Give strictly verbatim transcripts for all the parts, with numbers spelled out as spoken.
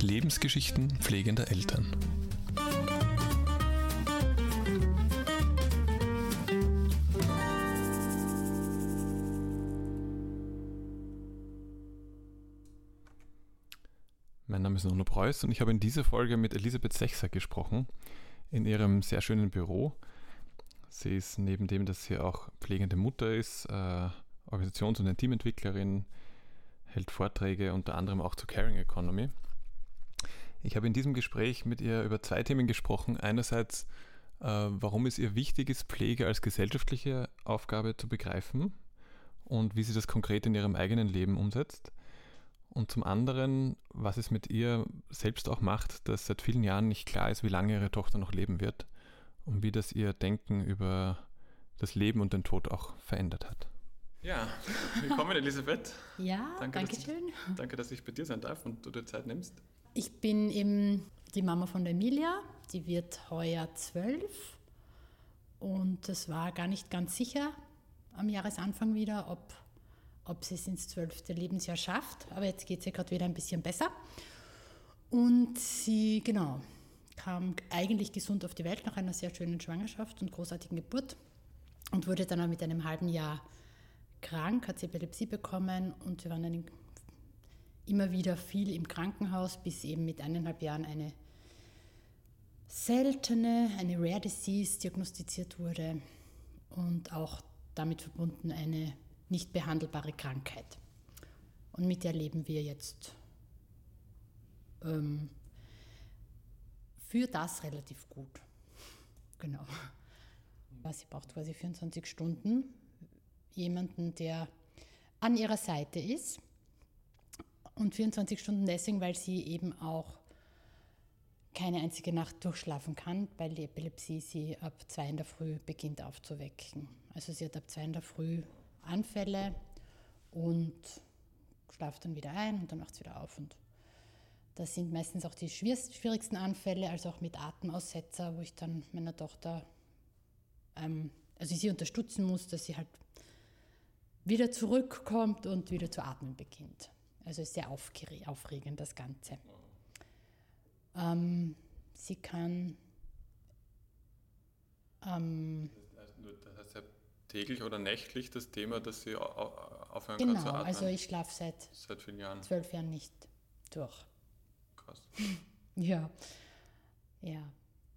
Lebensgeschichten pflegender Eltern. Mein Name ist Nono Preuß und ich habe in dieser Folge mit Elisabeth Sechser gesprochen, in ihrem sehr schönen Büro. Sie ist neben dem, dass sie auch pflegende Mutter ist, äh, Organisations- und Teamentwicklerin, hält Vorträge unter anderem auch zur Caring Economy. Ich habe in diesem Gespräch mit ihr über zwei Themen gesprochen. Einerseits, äh, warum es ihr wichtig ist, Pflege als gesellschaftliche Aufgabe zu begreifen und wie sie das konkret in ihrem eigenen Leben umsetzt. Und zum anderen, was es mit ihr selbst auch macht, dass seit vielen Jahren nicht klar ist, wie lange ihre Tochter noch leben wird und wie das ihr Denken über das Leben und den Tod auch verändert hat. Ja, willkommen Elisabeth. Ja, danke, danke dass, schön. Danke, dass ich bei dir sein darf und du dir Zeit nimmst. Ich bin eben die Mama von der Emilia, die wird heuer zwölf und es war gar nicht ganz sicher am Jahresanfang wieder, ob ob sie es ins zwölfte Lebensjahr schafft. Aber jetzt geht es ihr gerade wieder ein bisschen besser. Und sie, genau, kam eigentlich gesund auf die Welt nach einer sehr schönen Schwangerschaft und großartigen Geburt und wurde dann auch mit einem halben Jahr krank, hat sie Epilepsie bekommen und wir waren dann immer wieder viel im Krankenhaus, bis eben mit eineinhalb Jahren eine seltene, eine Rare Disease diagnostiziert wurde und auch damit verbunden eine nicht behandelbare Krankheit. Und mit der leben wir jetzt ähm, für das relativ gut. Genau. Sie braucht quasi vierundzwanzig Stunden jemanden, der an ihrer Seite ist. Und vierundzwanzig Stunden deswegen, weil sie eben auch keine einzige Nacht durchschlafen kann, weil die Epilepsie sie ab zwei in der Früh beginnt aufzuwecken. Also sie hat ab zwei in der Früh Anfälle und schlaft dann wieder ein und dann wacht es wieder auf. Und das sind meistens auch die schwierigsten Anfälle, also auch mit Atemaussetzer, wo ich dann meiner Tochter, ähm, also sie unterstützen muss, dass sie halt wieder zurückkommt und wieder zu atmen beginnt. Also ist sehr aufregend, das Ganze. Ähm, sie kann ähm, das heißt ja täglich oder nächtlich das Thema, dass sie aufhören genau, kann zu atmen? Genau, also ich schlafe seit, seit vielen Jahren. zwölf Jahren nicht durch. Krass. Ja, ja.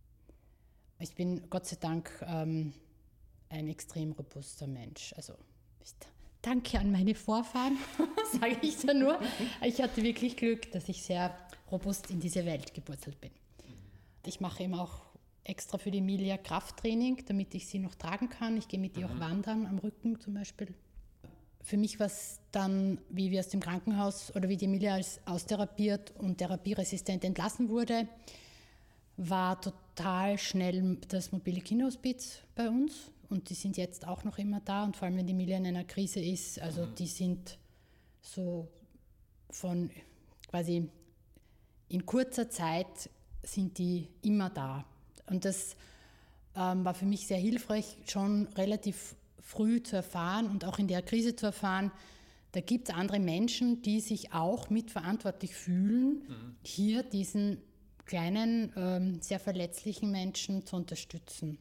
Ich bin Gott sei Dank ähm, ein extrem robuster Mensch. Also ich danke an meine Vorfahren, sage ich da nur. Ich hatte wirklich Glück, dass ich sehr robust in diese Welt gewurzelt bin. Ich mache eben auch extra für die Emilia Krafttraining, damit ich sie noch tragen kann. Ich gehe mit ihr mhm. auch wandern am Rücken zum Beispiel. Für mich war es dann, wie wir aus dem Krankenhaus oder wie die Emilia als austherapiert und therapieresistent entlassen wurde, war total schnell das mobile Kinderhospiz bei uns. Und die sind jetzt auch noch immer da. Und vor allem, wenn die Emilia in einer Krise ist, also mhm. die sind so von quasi in kurzer Zeit sind die immer da. Und das ähm, war für mich sehr hilfreich, schon relativ früh zu erfahren und auch in der Krise zu erfahren, da gibt es andere Menschen, die sich auch mitverantwortlich fühlen, mhm. hier diesen kleinen, ähm, sehr verletzlichen Menschen zu unterstützen.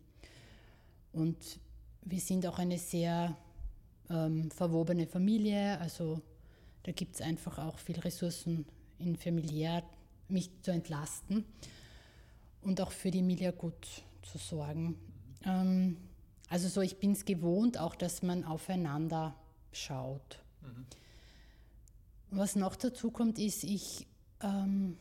Und wir sind auch eine sehr ähm, verwobene Familie, also da gibt es einfach auch viel Ressourcen in familiär, mich zu entlasten. Und auch für die Emilia gut zu sorgen. Ähm, also so, ich bin es gewohnt, auch dass man aufeinander schaut. Mhm. Was noch dazu kommt, ist, ich ähm,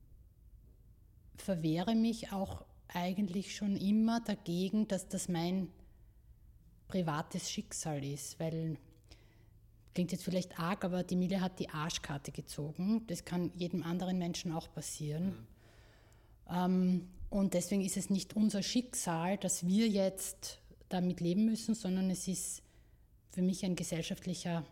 verwehre mich auch eigentlich schon immer dagegen, dass das mein privates Schicksal ist, weil, klingt jetzt vielleicht arg, aber die Emilia hat die Arschkarte gezogen. Das kann jedem anderen Menschen auch passieren. Mhm. Ähm, und deswegen ist es nicht unser Schicksal, dass wir jetzt damit leben müssen, sondern es ist für mich ein gesellschaftlicher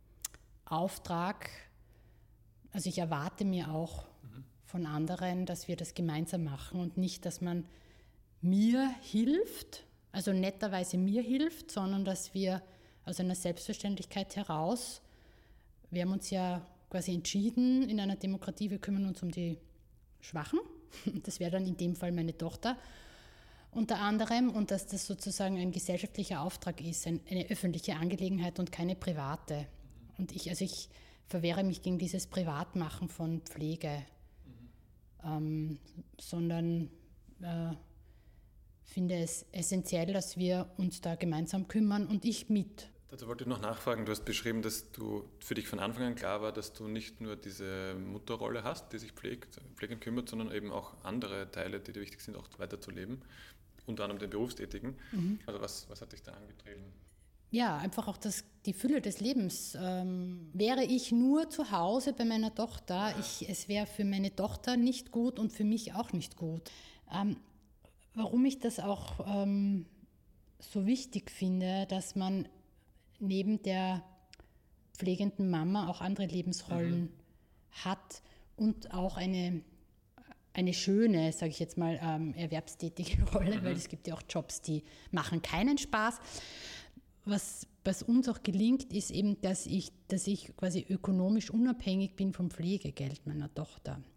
Auftrag. Also ich erwarte mir auch mhm. von anderen, dass wir das gemeinsam machen und nicht, dass man mir hilft, also netterweise mir hilft, sondern dass wir aus einer Selbstverständlichkeit heraus, wir haben uns ja quasi entschieden in einer Demokratie, wir kümmern uns um die Schwachen. Das wäre dann in dem Fall meine Tochter unter anderem, und dass das sozusagen ein gesellschaftlicher Auftrag ist, ein, eine öffentliche Angelegenheit und keine private. Und ich, also ich verwehre mich gegen dieses Privatmachen von Pflege, mhm. ähm, sondern äh, finde es essentiell, dass wir uns da gemeinsam kümmern und ich mit. Dazu wollte ich noch nachfragen, du hast beschrieben, dass du für dich von Anfang an klar war, dass du nicht nur diese Mutterrolle hast, die sich pflegt, pflegend kümmert, sondern eben auch andere Teile, die dir wichtig sind, auch weiterzuleben, unter anderem den Berufstätigen. Mhm. Also was, was hat dich da angetrieben? Ja, einfach auch das, die Fülle des Lebens. Ähm, wäre ich nur zu Hause bei meiner Tochter, ich, es wäre für meine Tochter nicht gut und für mich auch nicht gut. Ähm, warum ich das auch ähm, so wichtig finde, dass man neben der pflegenden Mama auch andere Lebensrollen mhm. hat und auch eine, eine schöne, sage ich jetzt mal, ähm, erwerbstätige Rolle, mhm. weil es gibt ja auch Jobs, die machen keinen Spaß. Was, was uns auch gelingt, ist eben, dass ich, dass ich quasi ökonomisch unabhängig bin vom Pflegegeld meiner Tochter. Mhm.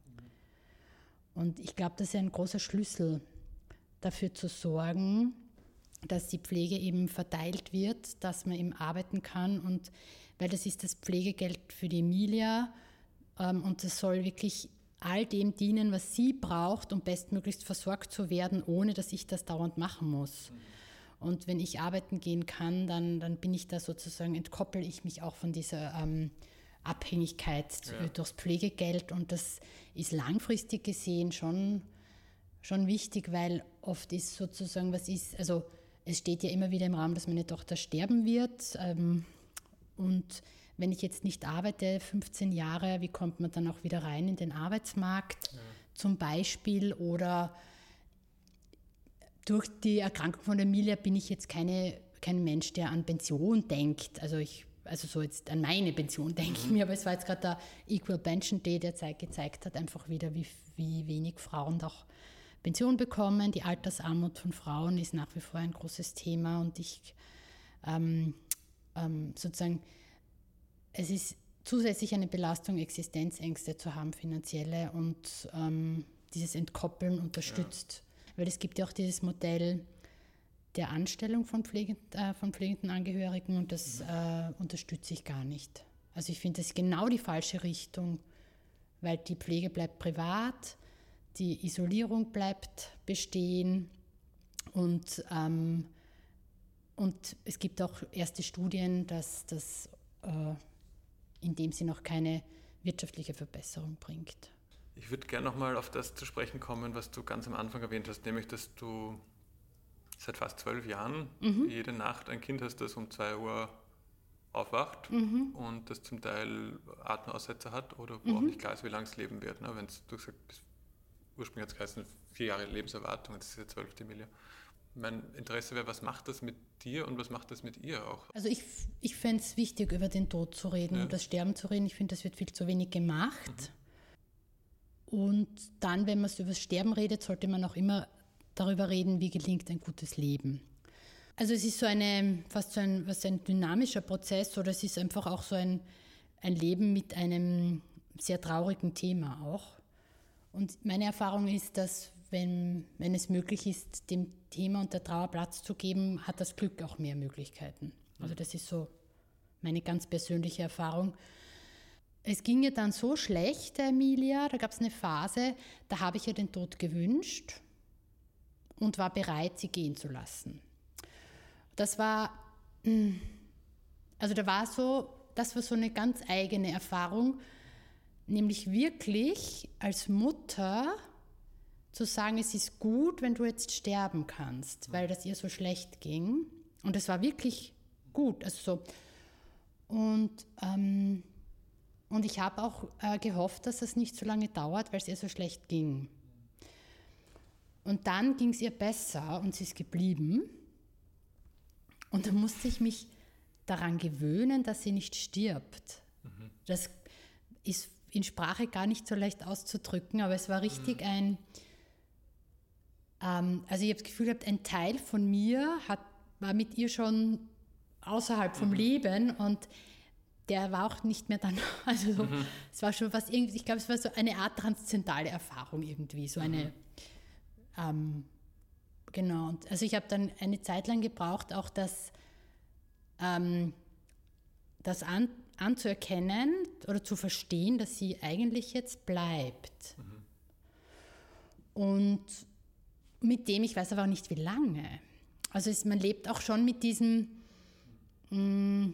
Und ich glaube, das ist ein großer Schlüssel, dafür zu sorgen, dass die Pflege eben verteilt wird, dass man eben arbeiten kann, und weil das ist das Pflegegeld für die Emilia ähm, und das soll wirklich all dem dienen, was sie braucht, um bestmöglichst versorgt zu werden, ohne dass ich das dauernd machen muss. Mhm. Und wenn ich arbeiten gehen kann, dann, dann bin ich da sozusagen, entkoppel ich mich auch von dieser ähm, Abhängigkeit ja. durchs Pflegegeld, und das ist langfristig gesehen schon, schon wichtig, weil oft ist sozusagen, was ist, also es steht ja immer wieder im Raum, dass meine Tochter sterben wird. Ähm, und wenn ich jetzt nicht arbeite, fünfzehn Jahre, wie kommt man dann auch wieder rein in den Arbeitsmarkt ja. zum Beispiel? Oder durch die Erkrankung von Emilia bin ich jetzt keine, kein Mensch, der an Pension denkt. Also ich, also so jetzt an meine Pension denke mhm. ich mir, aber es war jetzt gerade der Equal Pension Day, der Zeit gezeigt hat, einfach wieder, wie, wie wenig Frauen doch Pension bekommen. Die Altersarmut von Frauen ist nach wie vor ein großes Thema, und ich ähm, ähm, sozusagen, es ist zusätzlich eine Belastung, Existenzängste zu haben, finanzielle, und ähm, dieses Entkoppeln unterstützt. Ja. Weil es gibt ja auch dieses Modell der Anstellung von, Pflegend, äh, von pflegenden Angehörigen, und das mhm. äh, unterstütze ich gar nicht. Also ich finde, das ist genau die falsche Richtung, weil die Pflege bleibt privat, die Isolierung bleibt bestehen, und, ähm, und es gibt auch erste Studien, dass das äh, in dem Sinne noch keine wirtschaftliche Verbesserung bringt. Ich würde gerne nochmal auf das zu sprechen kommen, was du ganz am Anfang erwähnt hast, nämlich, dass du seit fast zwölf Jahren mhm. jede Nacht ein Kind hast, das um zwei Uhr aufwacht mhm. und das zum Teil Atemaussetzer hat oder wo mhm. auch nicht klar ist, wie lange es leben wird. Ne? Wenn es, du gesagt hast, ursprünglich hat es geheißen, vier Jahre Lebenserwartung, das ist ja zwölfte Emilia. Mein Interesse wäre, was macht das mit dir und was macht das mit ihr auch? Also ich, ich fände es wichtig, über den Tod zu reden, ja. über das Sterben zu reden. Ich finde, das wird viel zu wenig gemacht. Mhm. Und dann, wenn man über das Sterben redet, sollte man auch immer darüber reden, wie gelingt ein gutes Leben. Also es ist so eine, fast so ein, was ein dynamischer Prozess, oder es ist einfach auch so ein, ein Leben mit einem sehr traurigen Thema auch. Und meine Erfahrung ist, dass wenn, wenn es möglich ist, dem Thema und der Trauer Platz zu geben, hat das Glück auch mehr Möglichkeiten. Also das ist so meine ganz persönliche Erfahrung. Es ging ihr dann so schlecht, der Emilia, da gab es eine Phase, da habe ich ihr den Tod gewünscht und war bereit, sie gehen zu lassen. Das war, also da war so, das war so eine ganz eigene Erfahrung, nämlich wirklich als Mutter zu sagen, es ist gut, wenn du jetzt sterben kannst, weil das ihr so schlecht ging. Und es war wirklich gut. Also so. Und, ähm, und ich habe auch äh, gehofft, dass es nicht so lange dauert, weil es ihr so schlecht ging. Und dann ging es ihr besser und sie ist geblieben. Und dann musste ich mich daran gewöhnen, dass sie nicht stirbt. Mhm. Das ist in Sprache gar nicht so leicht auszudrücken, aber es war richtig mhm. ein... Ähm, also ich habe das Gefühl gehabt, ein Teil von mir hat, war mit ihr schon außerhalb vom mhm. Leben, und der war auch nicht mehr dann, also so, mhm. es war schon was irgendwie, ich glaube, es war so eine Art transzendentale Erfahrung irgendwie, so eine, mhm. ähm, genau, und also ich habe dann eine Zeit lang gebraucht, auch das, ähm, das an, anzuerkennen oder zu verstehen, dass sie eigentlich jetzt bleibt. Mhm. Und mit dem, ich weiß aber auch nicht, wie lange. Also es, man lebt auch schon mit diesem, mh,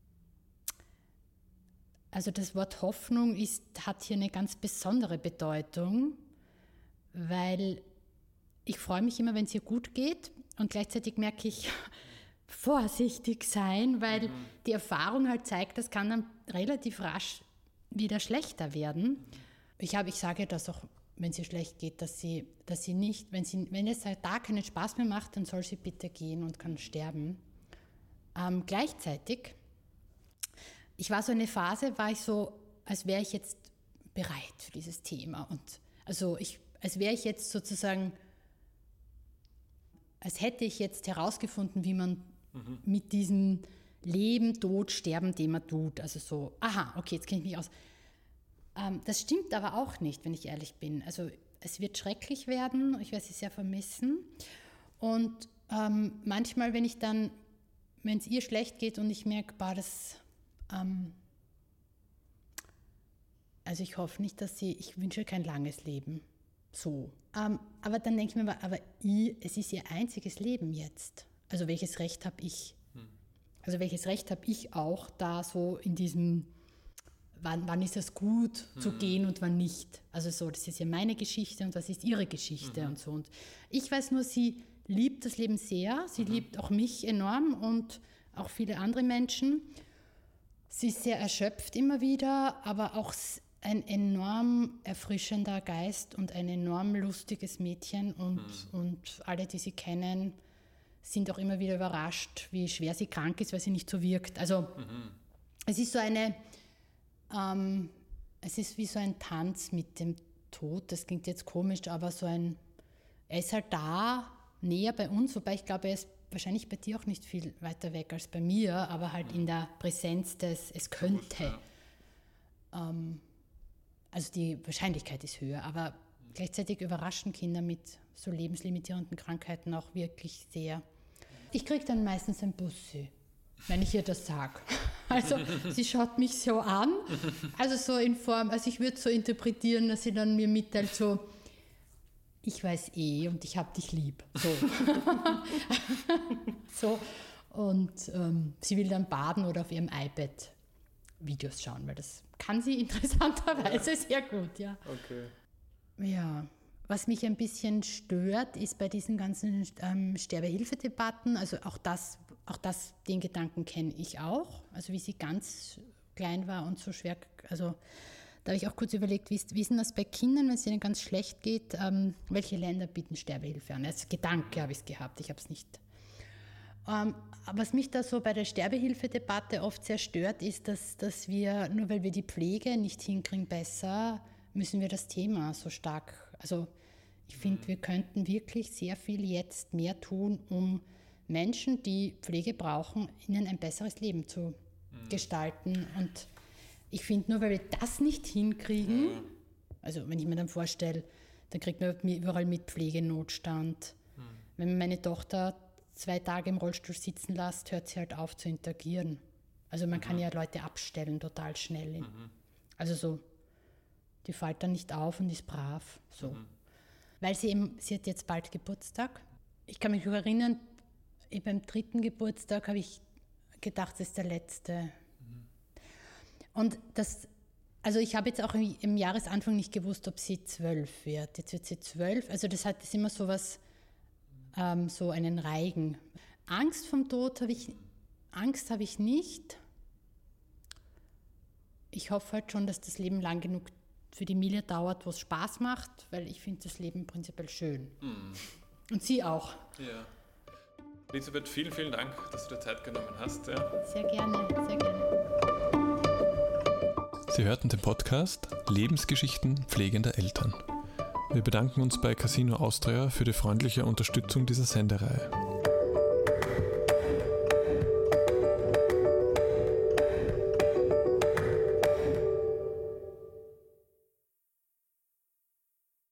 also das Wort Hoffnung ist, hat hier eine ganz besondere Bedeutung, weil ich freue mich immer, wenn es ihr gut geht und gleichzeitig merke ich, vorsichtig sein, weil mhm. die Erfahrung halt zeigt, das kann dann relativ rasch wieder schlechter werden. Ich, habe, ich sage das auch, wenn sie schlecht geht, dass sie, dass sie nicht, wenn, sie, wenn es halt da keinen Spaß mehr macht, dann soll sie bitte gehen und kann sterben. Ähm, gleichzeitig, ich war so eine Phase, war ich so, als wäre ich jetzt bereit für dieses Thema. Und also ich, als wäre ich jetzt sozusagen, als hätte ich jetzt herausgefunden, wie man mhm. mit diesem Leben, Tod, Sterben, dem man tut. Also so, aha, okay, jetzt kenne ich mich aus. Ähm, das stimmt aber auch nicht, wenn ich ehrlich bin. Also es wird schrecklich werden, ich werde sie sehr vermissen. Und ähm, manchmal, wenn ich dann, wenn es ihr schlecht geht und ich merke, bah, das, ähm, also ich hoffe nicht, dass sie, ich wünsche kein langes Leben, so. Ähm, aber dann denke ich mir, aber ich, es ist ihr einziges Leben jetzt. Also welches Recht habe ich? Hm. Also welches Recht habe ich auch da so in diesem, wann, wann ist es gut hm. zu gehen und wann nicht? Also so, das ist ja meine Geschichte und das ist ihre Geschichte mhm. und so. Und ich weiß nur, sie liebt das Leben sehr, sie mhm. liebt auch mich enorm und auch viele andere Menschen. Sie ist sehr erschöpft immer wieder, aber auch ein enorm erfrischender Geist und ein enorm lustiges Mädchen und, mhm. und alle, die sie kennen, sind auch immer wieder überrascht, wie schwer sie krank ist, weil sie nicht so wirkt. Also mhm. es ist so eine, ähm, es ist wie so ein Tanz mit dem Tod, das klingt jetzt komisch, aber so ein, er ist halt da, näher bei uns, wobei ich glaube, er ist wahrscheinlich bei dir auch nicht viel weiter weg als bei mir, aber halt mhm. in der Präsenz des, es könnte. Ja. Ähm, also die Wahrscheinlichkeit ist höher, aber mhm. gleichzeitig überraschen Kinder mit so lebenslimitierenden Krankheiten auch wirklich sehr. Ich kriege dann meistens ein Bussi, wenn ich ihr das sage. Also sie schaut mich so an, also so in Form, also ich würde so interpretieren, dass sie dann mir mitteilt so, ich weiß eh und ich hab dich lieb. So. so. Und ähm, sie will dann baden oder auf ihrem iPad Videos schauen, weil das kann sie interessanterweise ja. sehr gut, ja. Okay. Ja, was mich ein bisschen stört, ist bei diesen ganzen ähm, Sterbehilfedebatten, also auch das, auch das, den Gedanken kenne ich auch, also wie sie ganz klein war und so schwer, also da habe ich auch kurz überlegt, wie ist, wie ist denn das bei Kindern, wenn es ihnen ganz schlecht geht, ähm, welche Länder bieten Sterbehilfe an? Als Gedanke habe ich es gehabt, ich habe es nicht. Ähm, aber was mich da so bei der Sterbehilfedebatte oft sehr stört, ist, dass, dass wir, nur weil wir die Pflege nicht hinkriegen besser, müssen wir das Thema so stark, also ich finde, wir könnten wirklich sehr viel jetzt mehr tun, um Menschen, die Pflege brauchen, ihnen ein besseres Leben zu mhm. gestalten. Und ich finde, nur weil wir das nicht hinkriegen, ja. also wenn ich mir dann vorstelle, dann kriegt man überall mit Pflegenotstand. Mhm. Wenn man meine Tochter zwei Tage im Rollstuhl sitzen lässt, hört sie halt auf zu interagieren. Also man mhm. kann ja Leute abstellen total schnell. Mhm. Also so, die fällt dann nicht auf und ist brav. So. Mhm. Weil sie eben, sie hat jetzt bald Geburtstag. Ich kann mich noch erinnern, beim dritten Geburtstag habe ich gedacht, das ist der letzte. Mhm. Und das, also ich habe jetzt auch im, im Jahresanfang nicht gewusst, ob sie zwölf wird. Jetzt wird sie zwölf. Also das hat das immer so was, ähm, so einen Reigen. Angst vom Tod habe ich, Angst habe ich nicht. Ich hoffe halt schon, dass das Leben lang genug für die Emilia dauert, wo es Spaß macht, weil ich finde das Leben prinzipiell schön. Mhm. Und sie auch. Ja. Elisabeth, vielen, vielen Dank, dass du dir Zeit genommen hast. Ja. Sehr gerne, sehr gerne. Sie hörten den Podcast Lebensgeschichten pflegender Eltern. Wir bedanken uns bei Casino Austria für die freundliche Unterstützung dieser Sendereihe.